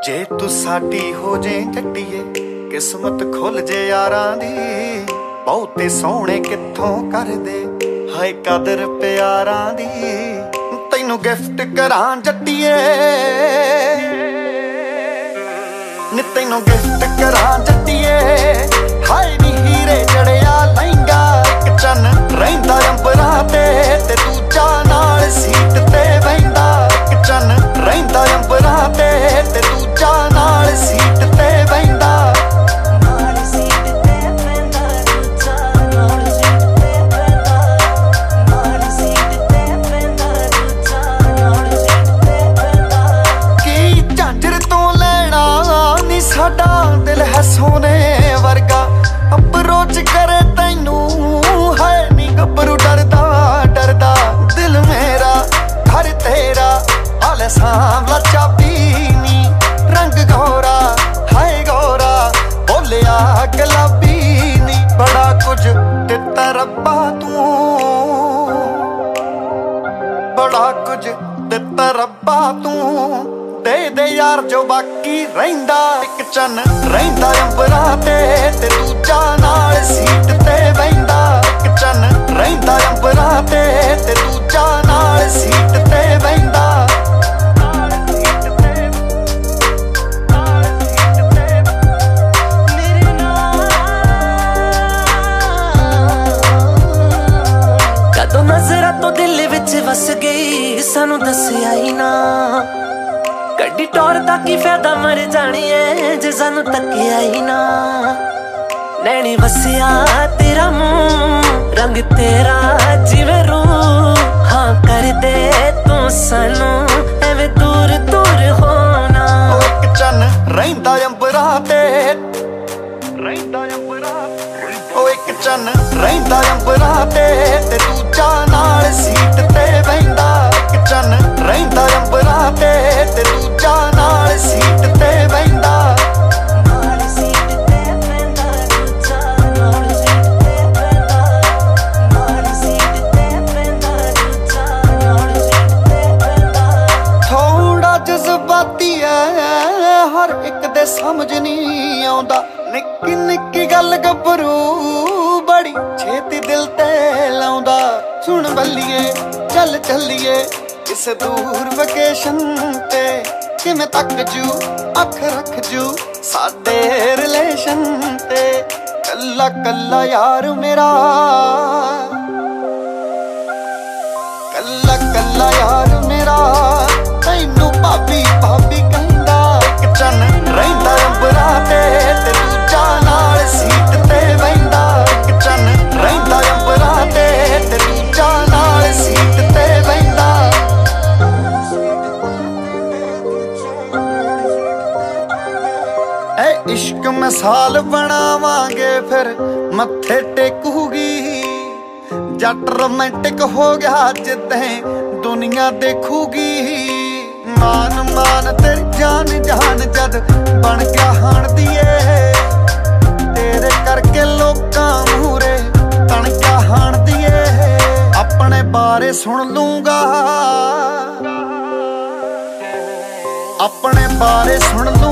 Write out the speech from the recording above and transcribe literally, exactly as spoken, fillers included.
जे तू साडी हो जे जट्टीए किस्मत खुल जे यारां दी बहुते सोहणे कित्थों कर दे हाय कदर प्यारां दी तैनू गिफ्ट करां जट्टीए नी तैनू गिफ्ट करां जट्टीए हाय नी हीरे जड़िया लहंगा इक चन रहिंदा अंबरां ते ते दूजा नाल सीट ते बहिंदा इक चन रहिंदा अंबरां ते ते दूजा नाल सीट ते बहिंदा नाल सीट ते बहिंदा दूजा नाल सीट ते बहिंदा नाल सीट ते बहिंदा दूजा नाल सीट ते बहिंदा की झांझर तों लैणा नी साडा दिल है सोने वर्गा अप्रोच करे तैनू है नी गब्बरू डरदा डरदा दिल मेरा घर तेरा हाले सांभला चाबी नी रंग गोरा हाय गोरा बोलिया गुलाबी नी बड़ा कुछ दिता रब्बा तू बड़ा कुछ दिता रब्बा तू दे दे यार जो बाकी रहिंदा इक चन रहिंदा अंबरां ते ते दूजा नाल सीट ते बहिंदा इक चन रहिंदा अंबरां ते ते दूजा नाल सीट ते बहिंदा कदों नज़रां तो दिल विच वस गई सानू दस्सिया ही ना गड्डी टोर दा की फायदा मर जानी है जे सानू तकिया ही ना नैनी वसिया तेरा मुंह रंग तेरा जिवें रूह हाँ कर दे तू सानू एवें दूर दूर होना इक चन रहिंदा अंबरां ते रहिंदा अंबरां ओ इक चन रहिंदा अंबरां ते ते दूजा नाल सीट ते बहिंदा इक चन रहिंदा अंबरां ते ते दूजा नाल सीट ते बहिंदा नाल सीट ते बहिंदा दूजा नाल सीट ते बहिंदा नाल सीट ते बहिंदा दूजा नाल सीट ते बहिंदा थोड़ा जज्बाती है हर एक दे समझ नहीं आउंदा निक्की निक्की गल गब्बरू बड़ी छेती दिल ते लाउंदा सुन बल्लिए चल चलिए किसे दूर वेकेशन ते किवें तक जू अख रख जू साडे रिलेशन ते कल्ला कल्ला यार मेरा कल्ला कल्ला यार मेरा तैनू भाभी भाभी कहंदा इक चन रहिंदा अंबरां ते ते दूजा नाल सीट ते बहिंदा इक चन रहिंदा अंबरां ते ते दूजा नाल सीट ते बहिंदा ए इश्क मिसाल बनावांगे फिर मत्थे टेकूगी जट रोमांटिक हो गया जिद्दें दुनिया देखूगी मान मान तेरी जान जान जद बन गया हाण दिए तेरे करके लोकां मूरे तन गया हाण दिए अपने बारे सुन लूंगा अपने बारे सुन